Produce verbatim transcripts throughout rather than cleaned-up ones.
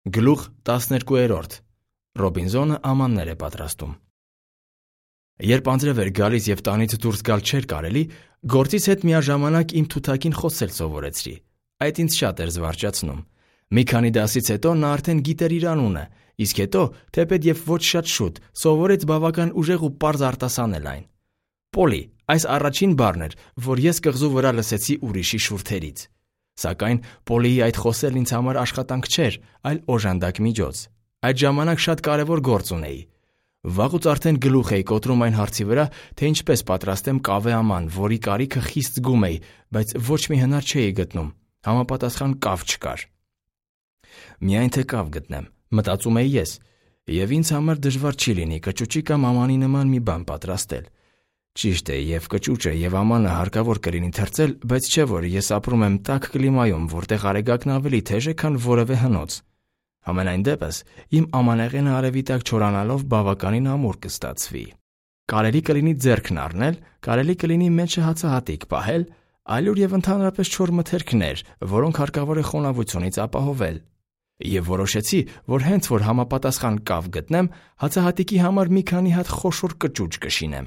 Գլուխ տասներկուերորդ. Ռոբինզոնը ամաններ է պատրաստում։ Երբ անձրև էր գալիս և տանից դուրս գալ չէր կարելի, գործից հետ միաժամանակ իմ թութակին խոսել սովորեցրի։ Այդ ինձ շատ էր զվարճացնում։ Մի քանի դասից հետո նա արդեն գիտեր իր անունը, իսկ հետո, թեպետ և ոչ շատ շուտ, սովորեց բավական ուժեղ ու պարզ արտասանել այն։ Պոլի, այս առաջին բառն էր, որ ես կղզու վրա լսեցի ուրիշի շուրթերից։ Սակայն Պոլիի այդ խոսելն ինձ համար աշխատանք չէր, այլ օժանդակ միջոց։ Այդ ժամանակ շատ կարևոր գործ ունեի։ Վաղուց արդեն գլուխ էի կոտրում այն հարցի վրա, թե ինչպես պատրաստեմ կավե աման, որի կարիքը խիստ զգում էի, բայց ոչ մի հնար չէի գտնում։ Համապատասխան կավ չկար։ Միայն թե կավ գտնեմ, մտածում էի ես, և ինձ համար դժվար չի լինի կճուճի կամ ամանի նման մի բան պատրաստել։ Ճիշտ է, և կճուճը և ամանը հարկավոր կլինի թրծել, բայց չէ որ ես ապրում եմ տաք կլիմայում, որտեղ արեգակն ավելի թեժ է, քան որևէ հնոց։ Համենայն դեպս, իմ ամանեղենը արևի տակ չորանալով բավականին ամուր կստացվի։ Կարելի կլինի ձեռքն առնել, կարելի կլինի մեջը հացահատիկ պահել, այլուր և ընդհանրապես չոր մթերքներ, որոնք հարկավոր է խոնավությունից ապահովել։ Եվ որոշեցի, որ հենց որ համապատասխան կավ գտնեմ, հացահատիկի համար մի քանի հատ խոշոր կճուճ կշինեմ։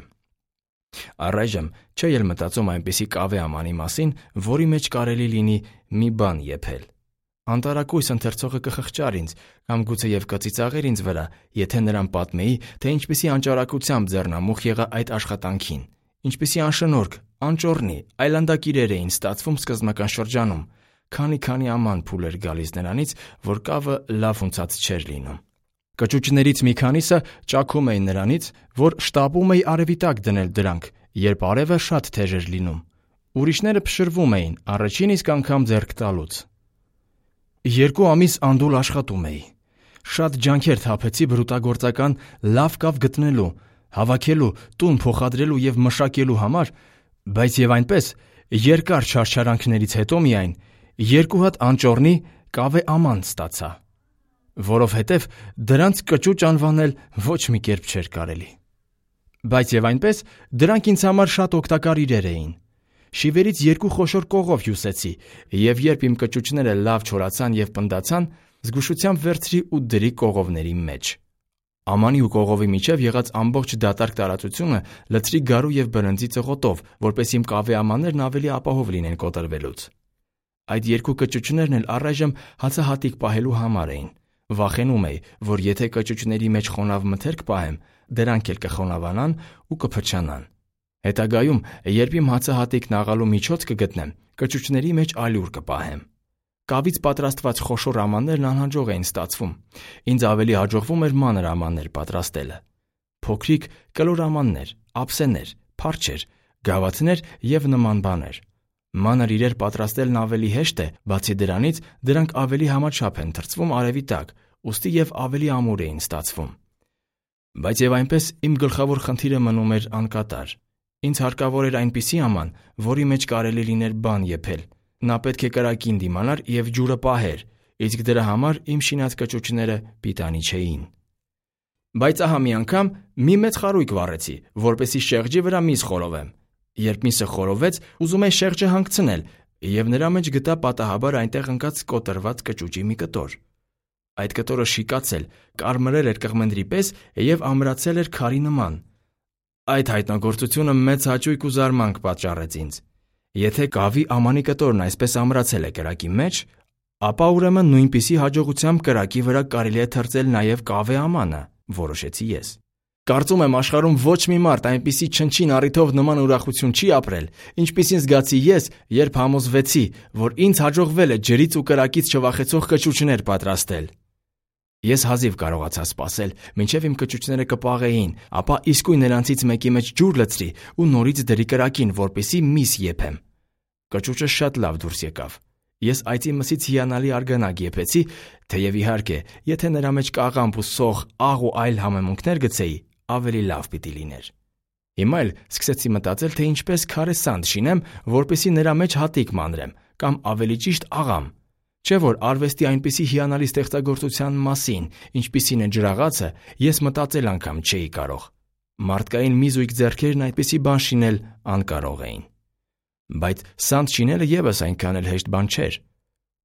Առայժմ չէի էլ մտածում այնպիսի կավե ամանի մասին, որի մեջ կարելի լինի մի բան եփել։ Անտարակույս ընթերցողը կխղճար ինձ, կամ գուցեև կծիծաղեր ինձ վրա, եթե նրան պատմեի, թե ինչպիսի անճարակությամբ ձեռնամուխ եղա այդ աշխատանքին, ինչպիսի անշնորհք, անճոռնի, այլանդակիրեր էին ստացվում սկզբնական շրջանում, քանի-քանի աման փուլ էր գալիս նրանից, որ կավը լավ հունցած չէր լինում։ Կճուճներից մի քանիսը ճաքում էին նրանից, որ շտապում էի արևի տակ դնել դրանք, երբ արևը շատ թեժ էր լինում։ Ուրիշները փշրվում էին առաջին իսկ անգամ ձեռք տալուց։ Երկու ամիս անդուլ աշխատում էի։ Շատ ջանքեր թափեցի բրուտագործական լավ կավ գտնելու, հավաքելու, տուն փոխադրելու և մշակելու համար, բայց և այնպես, երկար չարչարանքներից հետո միայն երկու հատ անճոռնի կավե աման ստացա, որովհետև դրանց կճուճ անվանել ոչ մի կերպ չէր կարելի։ Բայց և այնպես, դրանք ինձ համար շատ օգտակար իրեր էին։ Շիվերից երկու խոշոր կողով հյուսեցի, և երբ իմ կճուճները լավ չորացան և պնդացան, զգուշությամբ վերցրի ու դրի կողովների մեջ։ Ամանի ու կողովի միջև եղած ամբողջ դատարկ տարածությունը լցրի գարու և բրնձի ծղոտով, որպես իմ կավե ամաններն ավելի ապահով լինեն կոտրվելուց։ Այդ երկու կճուճներն էլ առայժմ հացահատիկ պահելու համար էին։ Վախենում էի, որ եթե կճուճների մեջ խոնավ մթերք պահեմ, դրանք էլ կխոնավանան ու կփչանան։ Հետագայում, երբ իմ հացահատիկն աղալու միջոց կգտնեմ, կճուճների մեջ ալյուր կպահեմ։ Կավից պատրաստված խոշոր ամաններն անհաջող էին ստացվում։ Ինձ ավելի հաջողվում էր մանր ամաններ պատրաստելը։ Փոքրիկ կլոր ամաններ, ափսեներ, փարչեր, գավաթներ և նման բաներ։ Մանր իրեր պատրաստելն ավելի հեշտ է, բացի դրանից դրանք ավելի համաչափ են թրծվում արևի տակ, ուստի և ավելի ամուր էին ստացվում։ Բայց և այնպես իմ գլխավոր խնդիրը մնում էր անկատար։ Ինձ հարկավոր էր այնպիսի աման, որի մեջ կարելի լիներ բան եփել։ Նա պետք է կրակին դիմանար և ջուրը պահեր, իսկ դրա համար իմ շինած կճուճները պիտանի չէին։ Բայց ահա մի անգամ մի մեծ խարույկ վառեցի, որպեսզի շեղջի վրա միս խորովեմ։ Երբ միսը խորովվեց, ուզում էի շեղջը հանգցնել, և նրա մեջ գտա պատահաբար այնտեղ ընկած կոտրված կճուճի մի կտոր։ Այդ կտորը շիկացել, կարմրել էր կղմնդրի պես և ամրացել էր քարի նման։ Այդ հայտնագործությունը մեծ հաճույք ու զարմանք պատճառեց ինձ։ Եթե կավի ամանի կտորն այսպես ամրացել է կրակի մեջ, ապա ուրեմն նույնպիսի հաջողությամբ կրակի վրա կարելի է թրծել նաև կավե ամանը, որոշեցի ես։ Կարծում եմ աշխարհում ոչ մի մարդ այնպիսի չնչին առիթով նման ուրախություն չի ապրել, ինչպիսին զգացի ես, երբ համոզվեցի, որ ինձ հաջողվել է ջրից ու կրակից չվախեցող կճուճներ պատրաստել։ Ես հազիվ կարողացա սպասել, մինչև իմ կճուճները կպաղեին, ապա իսկույն նրանցից մեկի մեջ ջուր լցրի ու նորից դրի կրակին, որպեսզի միս եփեմ։ Կճուճը շատ լավ դուրս եկավ։ Ես այծի մսից հիանալի արգանակ եփեցի, թեև իհարկե, եթե նրա մեջ կաղամբ ու սոխ, աղ ու այլ համեմունքներ գցեի, ավելի լավ պիտի լիներ։ Հիմա էլ սկսեցի մտածել, թե ինչպես քարե սանդ շինեմ, որպեսզի նրա մեջ հատիկ մանրեմ, կամ ավելի ճիշտ աղամ։ Չէ՞ որ արվեստի այնպիսի հիանալի ստեղծագործության մասին, ինչպիսին է ջրաղացը, ես մտածել անգամ չէի կարող։ Մարդկային մի զույգ ձեռքերն այդպիսի բան շինել անկարող էին։ Բայց սանդ շինելը ևս այնքան էլ հեշտ բան չէր։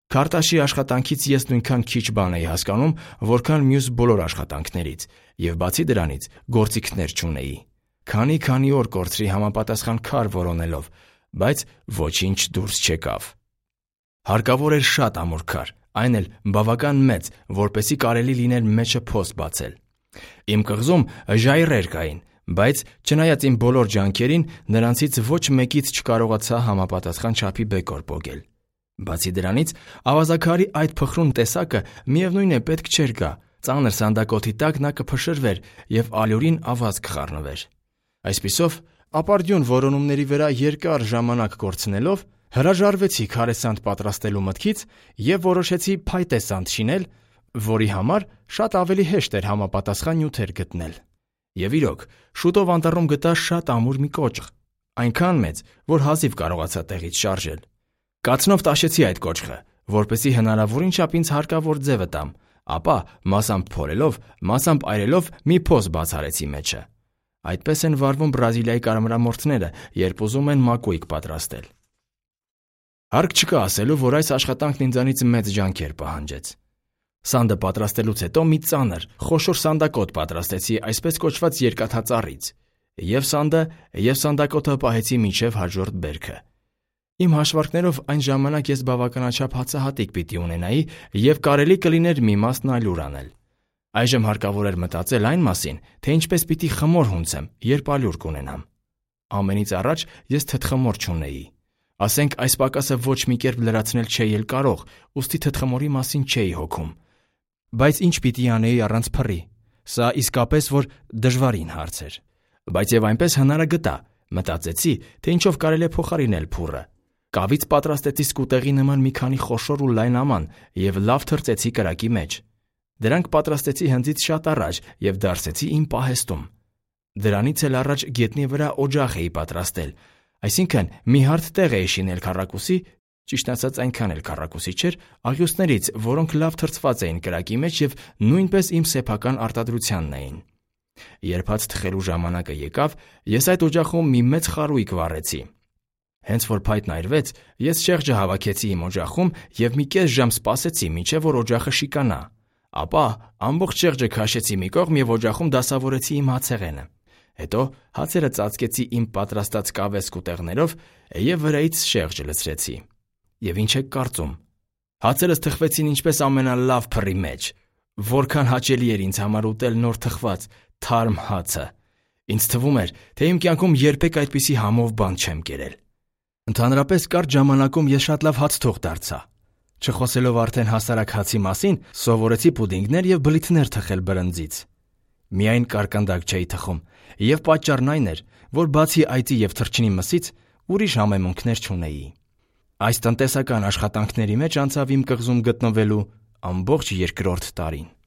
Քարտաշի աշխատանքից ես նույնքան քիչ բան էի հասկանում, որքան մյուս բոլոր աշխատանքներից, եւ բացի դրանից գործիքներ չունեի։ Քանի-քանի օր կորցրի համապատասխան քար որոնելով, բայց ոչինչ դուրս չեկավ։ Հարկավոր էր շատ ամուր քար, այն էլ բավական մեծ, որպեսզի կարելի լիներ մեջը փոս բացել։ Իմ կղզում ժայռեր կային, բայց չնայած իմ բոլոր ջանքերին, նրանցից ոչ մեկից չկարողացա համապատասխան չափի բեկոր պոկել։ Բացի դրանից, ավազաքարի այդ փխրուն տեսակը միևնույն է պետք չէր գա, ծանր սանդակոթի տակ նա կփշրվեր եւ ալյուրին ավազ կխառնվեր։ Այսպիսով, ապարդյուն որոնումների վրա երկար ժամանակ կորցնելով, հրաժարվեցի քարեսանդ պատրաստելու մտքից եւ որոշեցի փայտե սանդ շինել, որի համար շատ ավելի հեշտ էր համապատասխան նյութեր գտնել։ Եվ իրոք, շուտով անտառում գտա շատ ամուր մի կոճղ, այնքան մեծ, որ հազիվ կարողացա տեղից շարժել։ Կացնով տաշեցի այդ կոճղը, որպեսզի հնարավորին չափ ինձ հարկավոր ձևը տամ, ապա մասամբ փորելով, մասամբ այրելով մի փոս բացարեցի մեջը։ Այդպես են վարվում Բրազիլիայի կարմրամորթները, երբ ուզում են մակույկ պատրաստել։ Հարկ չկա ասելու, որ այս աշխատանքն ինձանից մեծ ջանքեր պահանջեց։ Սանդը պատրաստելուց հետո մի ծանր, խոշոր սանդակոթ պատրաստեցի այսպես կոչված երկաթածառից, եւ սանդը, եւ սանդակոթը պահեցի մինչև հաջորդ բերքը։ Իմ հաշվարկներով այն ժամանակ ես բավականաչափ հացահատիկ պիտի ունենայի եւ կարելի կլիներ մի մասն այլուր անել։ Այժմ հարկավոր էր մտածել այն մասին, թե ինչպես պիտի խմոր հունցեմ, երբ ալյուր կունենամ։ Ամենից առաջ ես թթխմոր չունեի։ Ասենք այս պակասը ոչ մի կերպ լրացնել չէի էլ կարող, ուստի թթխմորի մասին չէի հոգում։ Բայց ինչ պիտի անեի առանց փռի։ Սա իսկապես որ դժվարին հարց էր։ Բայց եւ այնպես հնարագտա, մտածեցի, թե ինչով կարելի է փոխարինել փուռը։ Կավից պատրաստեցի սկուտեղի նման մի քանի խոշոր ու լայն աման եւ լավ թրծեցի կրակի մեջ։ Դրանք պատրաստեցի հնձից շատ առաջ եւ դարսեցի իմ պահեստում։ Դրանից էլ առաջ գետնի վրա օջախ էի պատրաստել, այսինքն մի հարթ տեղ էի շինել քառակուսի, ճիշտ ասած այնքան էլ քառակուսի չէր, աղյուսներից, որոնք լավ թրծված էին կրակի մեջ եւ նույնպես իմ սեփական արտադրությանն էին։ Երբ հաց թխելու ժամանակը եկավ, ես այդ օջախում մի մեծ խարույկ վառեցի։ Հենց որ փայտն այրվեց, ես շեղջը հավաքեցի իմ օջախում եւ մի կես ժամ սպասեցի, մինչեւ որ օջախը շիկանա։ Ապա ամբողջ շեղջը քաշեցի մի կողմ եւ օջախում դասավորեցի իմ հացեղենը։ Հետո հացերը ծածկեցի իմ պատրաստած կավե սկուտեղներով եւ վրայից շեղջը լցրեցի։ Եվ ինչ եք կարծում։ Հացերս թխվեցին ինչպես ամենալավ փռի մեջ։ Որքան հաճելի էր ինձ համար ուտել նոր թխված թարմ հացը։ Ինձ թվում էր, թե իմ կյանքում երբեք այդպիսի համով բան չեմ կերել։ Ընդհանրապես կարճ ժամանակում ես շատ լավ հաց թող դարձա։ Չխոսելով արդեն հասարակ հացի մասին, սովորեցի պուդինգներ եւ բլիթներ թխել բրնձից։ Միայն կարկանդակ չէի թխում, եւ պատճառն այն էր, որ բացի այծի եւ թռչնի մսից ուրիշ համեմունքներ չունեի։ Այս տնտեսական աշխատանքների մեջ անցավ իմ կղզում գտնվելու ամբողջ երկրորդ տարին։